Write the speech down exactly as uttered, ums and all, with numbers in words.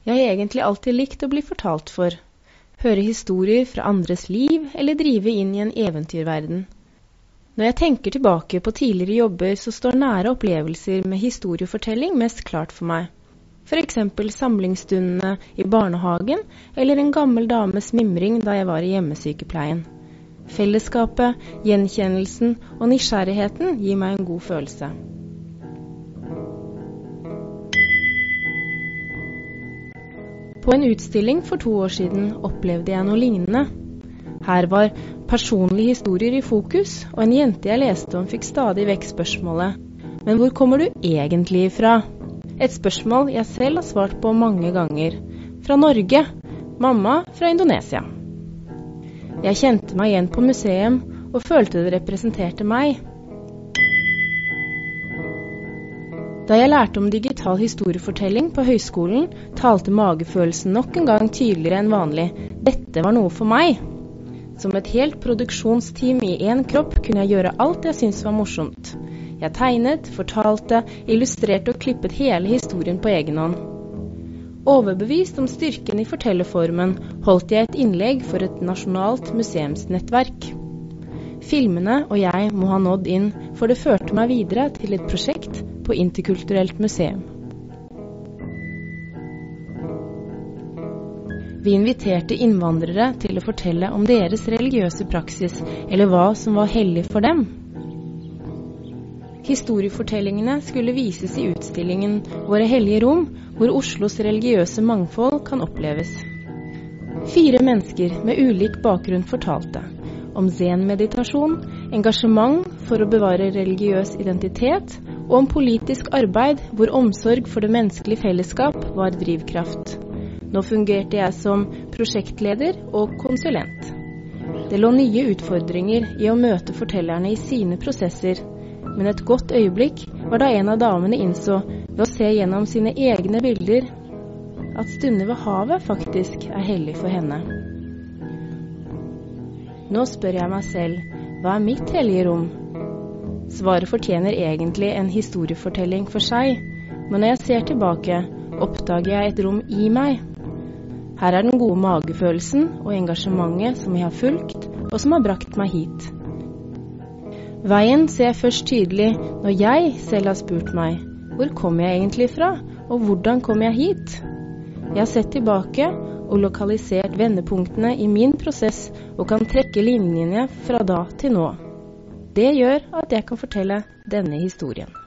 Jeg har egentlig alltid likt å bli fortalt for. Høre historier fra andres liv eller drive inn i en eventyrverden. Når jeg tenker tilbake på tidligere jobber, så står nære opplevelser med historiefortelling mest klart for meg. For eksempel samlingsstundene i barnehagen eller en gammel dames mimring da jeg var i hjemmesykepleien. Fellesskapet, gjenkjennelsen og nysgjerrigheten gir meg en god følelse. På en utstilling for to år siden opplevde jeg noe lignende. Her var personlige historier i fokus, og en jente jeg leste om fikk stadig vekk spørsmålet: «Men hvor kommer du egentlig fra?» Et spørsmål jeg selv har svart på mange ganger. Fra Norge, mamma fra Indonesia. Jeg kjente meg igjen på museum og følte det representerte meg. Da jeg lærte om digital historiefortelling på høyskolen, talte magefølelsen nok en gang tydeligere enn vanlig. Dette var noe for meg. Som et helt produksjonsteam i en kropp kunne jeg gjøre alt jeg syntes var morsomt. Jeg tegnet, fortalte, illustrerte og klippet hele historien på egen hånd. Overbevist om styrken i fortellerformen, holdt jeg et innlegg for et nasjonalt museumsnettverk. Filmene og jeg må ha nådd inn, for det førte meg videre til et prosjekt på Interkulturelt museum. Vi inviterte innvandrere til å fortelle om deres religiøse praksis, eller hva som var hellig for dem. Historiefortellingene skulle vises i utstillingen Våre hellige rom, hvor Oslos religiøse mangfold kan oppleves. Fire mennesker med ulik bakgrunn fortalte om zen-meditasjon, engasjement for å bevare religiøs identitet, og om politisk arbeid hvor omsorg for det menneskelige fellesskap var drivkraft. Nå fungerte jeg som prosjektleder og konsulent. Det lå nye utfordringer i å møte fortellerne i sine prosesser, men et godt øyeblikk var da en av damene innså, ved å se gjennom sine egne bilder, at stunder ved havet faktisk er hellig for henne. Nå spør jeg meg selv, hva er mitt hellige rom? Svaret fortjener egentlig en historiefortelling for seg, men når jeg ser tilbake, oppdager jeg et rom i meg. Her er den gode magefølelsen og engasjementet som jeg har fulgt, og som har brakt meg hit. Veien ser jeg først tydelig når jeg selv har spurt meg, hvor kom jeg egentlig fra, og hvordan kom jeg hit? Jeg har sett tilbake og lokalisert vendepunktene i min prosess og kan trekke linjene fra da til nå. Det gjør at jeg kan fortelle denne historien.